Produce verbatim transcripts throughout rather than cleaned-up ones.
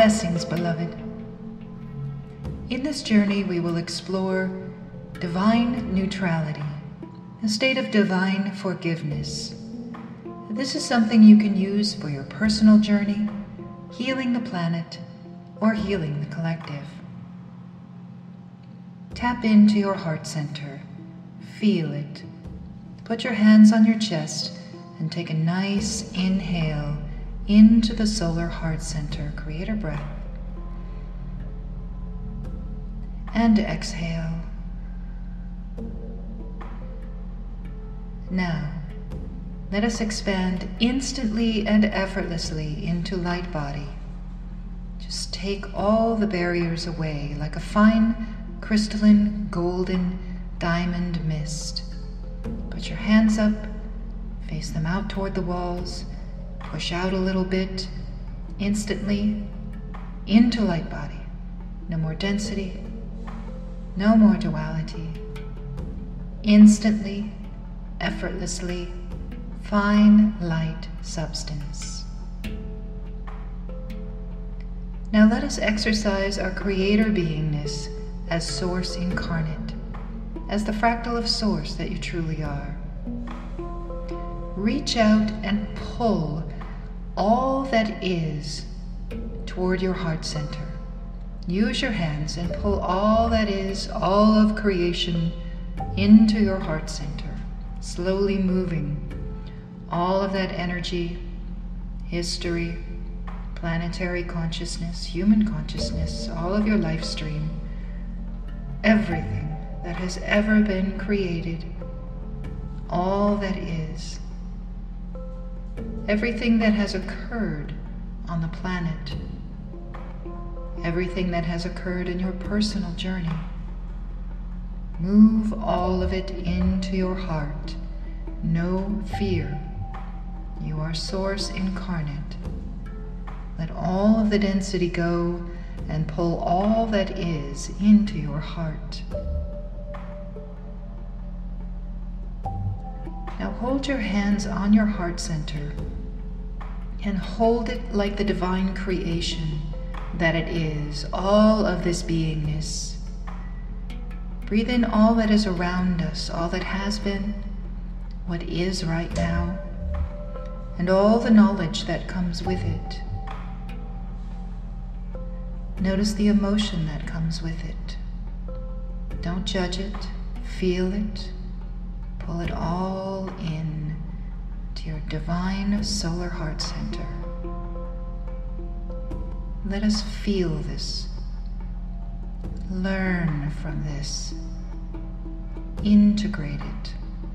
Blessings, beloved. In this journey, we will explore divine neutrality, a state of divine forgiveness. This is something you can use for your personal journey, healing the planet, or healing the collective. Tap into your heart center. Feel it. Put your hands on your chest and take a nice inhale into the solar heart center, creator breath. And exhale. Now, let us expand instantly and effortlessly into light body. Just take all the barriers away like a fine, crystalline, golden, diamond mist. Put your hands up, face them out toward the walls, push out a little bit, instantly into light body. No more density, no more duality. Instantly, effortlessly, fine light substance. Now let us exercise our creator beingness as Source incarnate, as the fractal of Source that you truly are. Reach out and pull all that is toward your heart center. Use your hands and pull all that is, all of creation, into your heart center, slowly moving all of that energy, history, planetary consciousness, human consciousness, all of your life stream, everything that has ever been created, all that is, everything that has occurred on the planet, everything that has occurred in your personal journey. Move all of it into your heart. No fear. You are Source incarnate. Let all of the density go and pull all that is into your heart. Now hold your hands on your heart center and hold it like the divine creation that it is, all of this beingness. Breathe in all that is around us, all that has been, what is right now, and all the knowledge that comes with it. Notice the emotion that comes with it. Don't judge it, feel it, pull it all in to your divine solar heart center. Let us feel this. Learn from this. Integrate it.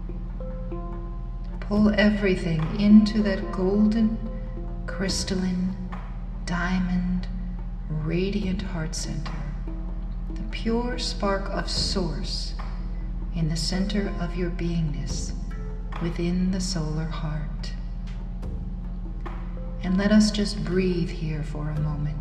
Pull everything into that golden, crystalline, diamond, radiant heart center. The pure spark of Source in the center of your beingness within the solar heart. And let us just breathe here for a moment.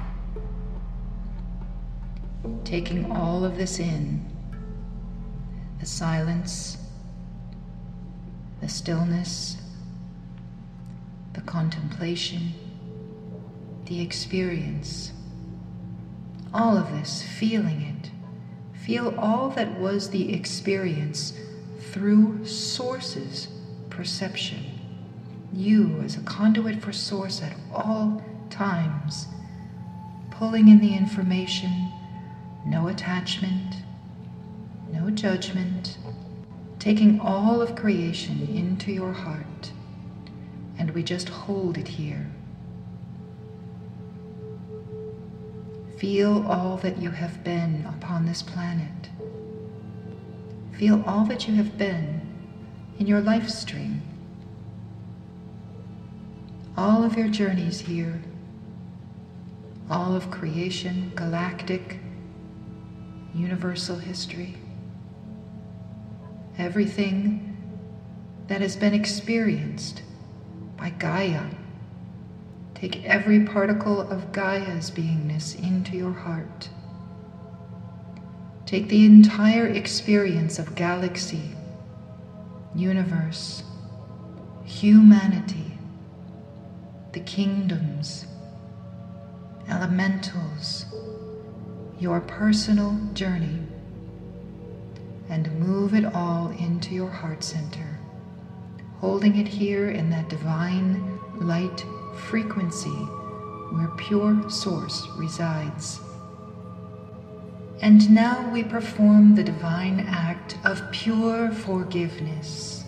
Taking all of this in, the silence, the stillness, the contemplation, the experience, all of this, feeling it. Feel all that was the experience through Source's perception. You as a conduit for Source at all times, pulling in the information, no attachment, no judgment, taking all of creation into your heart, and we just hold it here. Feel all that you have been upon this planet. Feel all that you have been in your life stream. All of your journeys here, all of creation, galactic, universal history, everything that has been experienced by Gaia. Take every particle of Gaia's beingness into your heart. Take the entire experience of galaxy, universe, humanity, the kingdoms, elementals, your personal journey, and move it all into your heart center, holding it here in that divine light frequency where pure source resides. And now we perform the divine act of pure forgiveness.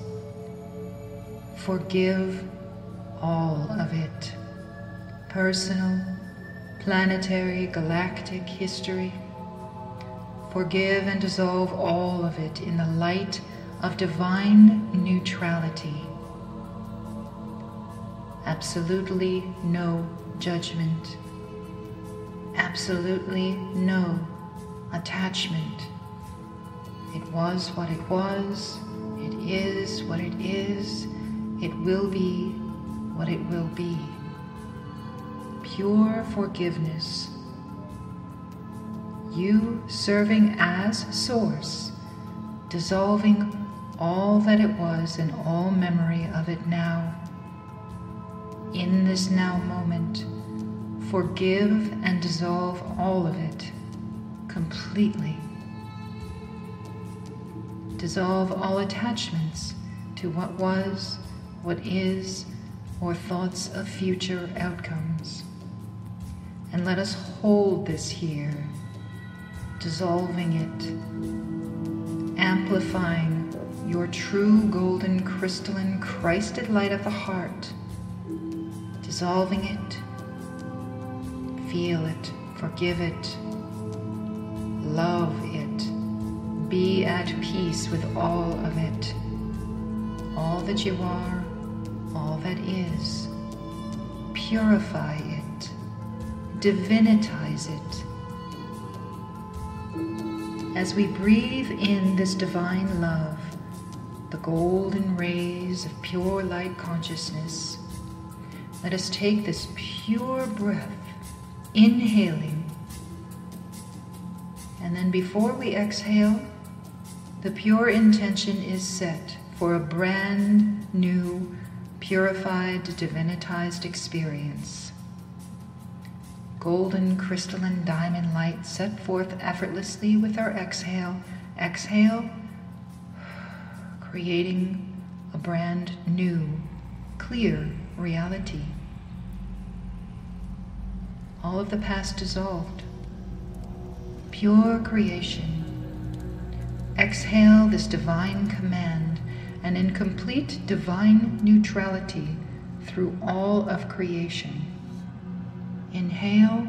Forgive all of it. Personal, planetary, galactic history. Forgive and dissolve all of it in the light of divine neutrality. Absolutely no judgment. Absolutely no attachment. It was what it was. It is what it is. It will be what it will be. Pure forgiveness. You serving as source, dissolving all that it was and all memory of it now. In this now moment, forgive and dissolve all of it completely. Dissolve all attachments to what was, what is, or thoughts of future outcomes. And let us hold this here, dissolving it, amplifying your true golden crystalline Christed light of the heart, dissolving it, feel it, forgive it, love it, be at peace with all of it, all that you are, all that is. Purify it, divinitize it. As we breathe in this divine love, the golden rays of pure light consciousness, let us take this pure breath, inhaling, and then before we exhale, the pure intention is set for a brand new, purified, divinitized experience. Golden, crystalline, diamond light set forth effortlessly with our exhale. Exhale, creating a brand new, clear reality. All of the past dissolved. Pure creation. Exhale this divine command, and in complete divine neutrality through all of creation. Inhale,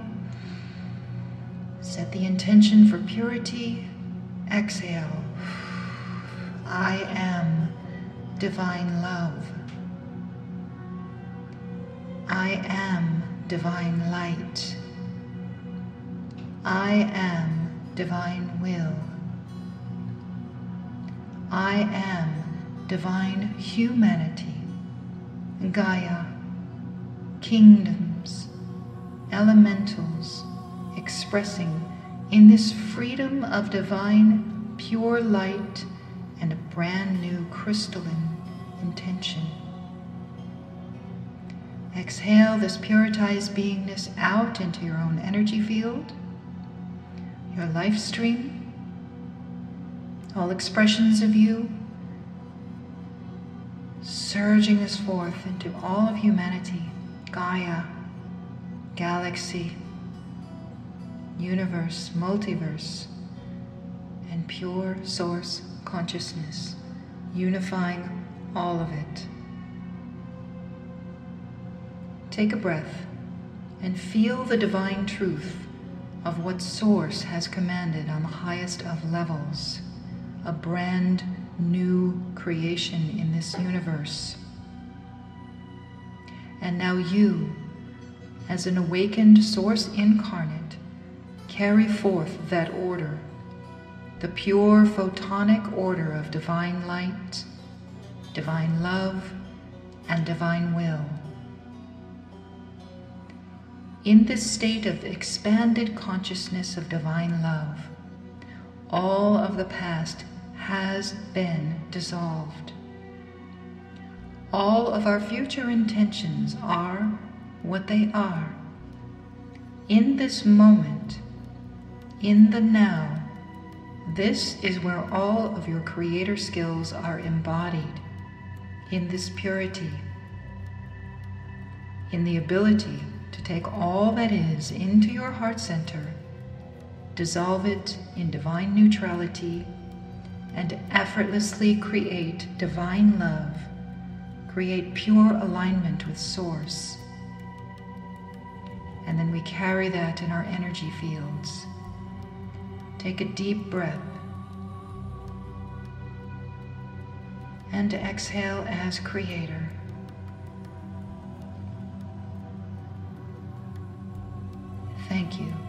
set the intention for purity. Exhale, I am divine love. I am divine light. I am divine will. I am divine humanity, Gaia, kingdoms, elementals, expressing in this freedom of divine pure light and a brand new crystalline intention. Exhale this puritized beingness out into your own energy field, your life stream, all expressions of you, surging this forth into all of humanity, Gaia, galaxy, universe, multiverse, and pure source consciousness, unifying all of it. Take a breath and feel the divine truth of what Source has commanded on the highest of levels, a brand new creation in this universe. And now you, as an awakened Source incarnate, carry forth that order, the pure photonic order of divine light, divine love, and divine will. In this state of expanded consciousness of divine love, all of the past has been dissolved. All of our future intentions are what they are. in this moment, in the now, this is where all of your creator skills are embodied, in this purity, in the ability to take all that is into your heart center, dissolve it in divine neutrality, and effortlessly create divine love, create pure alignment with Source. And then we carry that in our energy fields. Take a deep breath and exhale as creator. Thank you.